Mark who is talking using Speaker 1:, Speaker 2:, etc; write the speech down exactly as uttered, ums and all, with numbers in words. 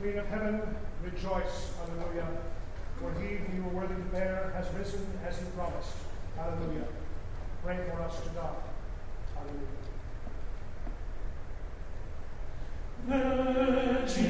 Speaker 1: Queen of heaven, rejoice, hallelujah. For he whom you were worthy to bear has risen as he promised, hallelujah. Pray for us to God, hallelujah. Virgin